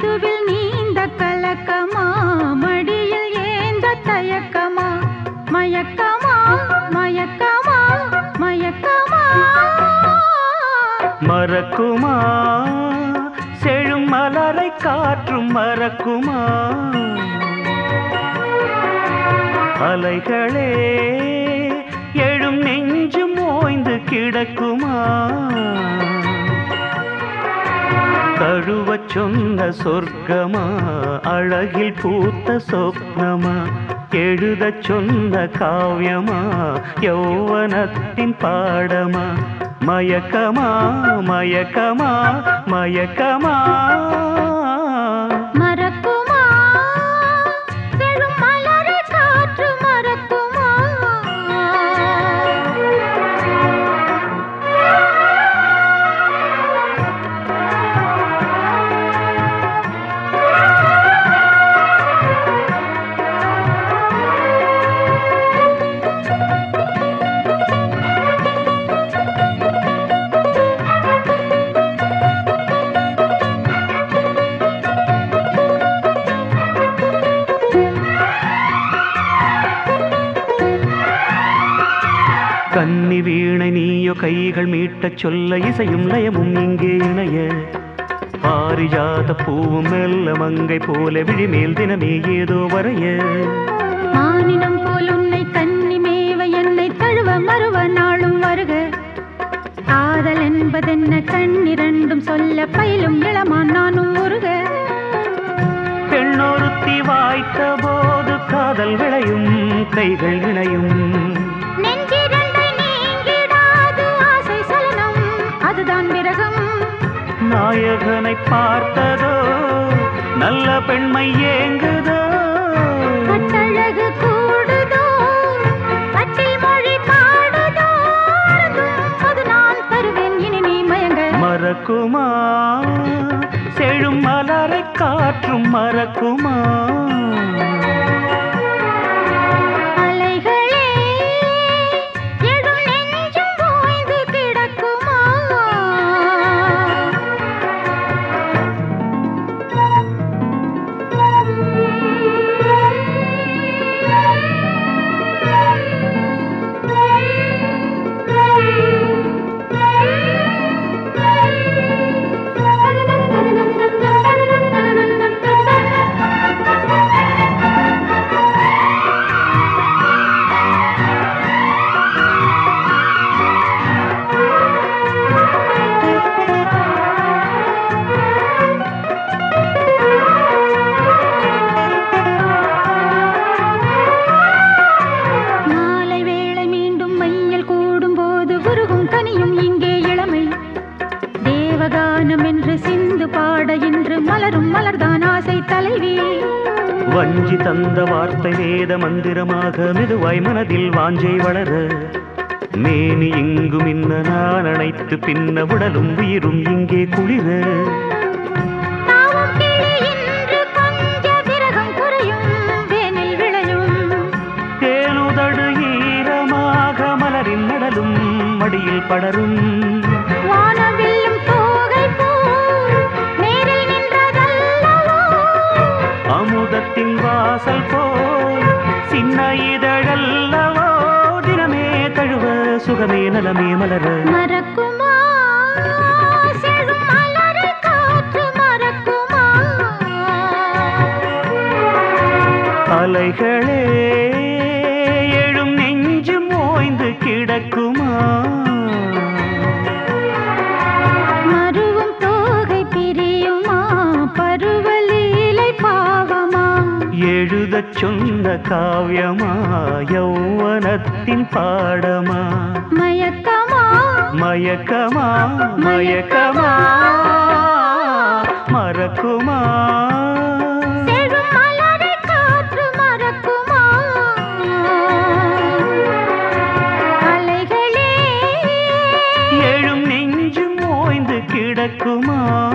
மதுவில் நீந்த கலக்கமா, மடியில் ஏந்த தயக்கமா, மயக்கமா மயக்கமா மயக்கமா. மறக்குமா செழும் மலரை காற்றும் மறக்குமா, அலைகளே எழும் நெஞ்சும் ஓய்ந்து கிடக்குமா. தழுவச் சொன்ன சொர்க்கமா, அழகில் பூத்த சொப்னமா, எழுதச் சொன்ன காவியமா, யௌவனத்தின் பாடமா. மயக்கமா மயக்கமா மயக்கமா. மறக்குமா செழும் மலரை காற்று மறக்குமா. கன்னி வீணை நீயோ கைகள் மீட்டச் சொல்ல, இசையும் லயமும் இங்கே இணைய. பாரிஜாத பூவும் மெல்ல மங்கை போல விழிமேல் தினமே ஏதோ வரைய. மானினம் போல் உன்னை கன்னி மேவ என்னை தழுவ மறுவ நாளும் வருக. காதல் என்பதென்ன கண்ணிரண்டும் சொல்ல பயிலும் இளமான் நானும் முருக. பெண்ணொருத்தி வாய்த்த போது காதல் விளையும் கைகள் இணையும். நாயகனை பார்த்ததோ நல்ல பெண்மை ஏங்குதோ, கட்டழகு கூடுதோ கட்டில் மொழி பாடுதோ, அது நான் தருவேன் இனி நீ மயங்க. மறக்குமா செழும் மலரை காற்றும் மறக்குமா. மலரும் மலர்தான் ஆசை தலைவி. வஞ்சி தந்த வார்த்தை வேத மந்திரமாக மெதுவாய் மனதில் வாஞ்சை வளர. மேனி எங்கும் இன்ன நான் அணைத்து பின்ன உடலும் உயிரும் இங்கே குளிர. தேனுதடு ஈரமாக மலரின் நடலும் மடியில் படரும். அமுதத்தின் வாசல் போல் சின்ன இதழல்லவோ, தினமே தழுவ சுகமே நலமே மலர. மறக்குமா செழும் மலரை காற்று மறக்குமா. அலைகளே எழும் நெஞ்சும் ஓய்ந்து கிடக்குமா. மருவும் தோகை பிரியுமா, பருவலீலை பாவமா. எழுதச் சொன்ன காவியமா, யௌவனத்தின் பாடமா. மயக்கமா மயக்கமா மயக்கமா. மறக்குமா செழும் மலரை காற்று மறக்குமா. அலைகளே எழும் நெஞ்சும் ஓய்ந்து கிடக்குமா.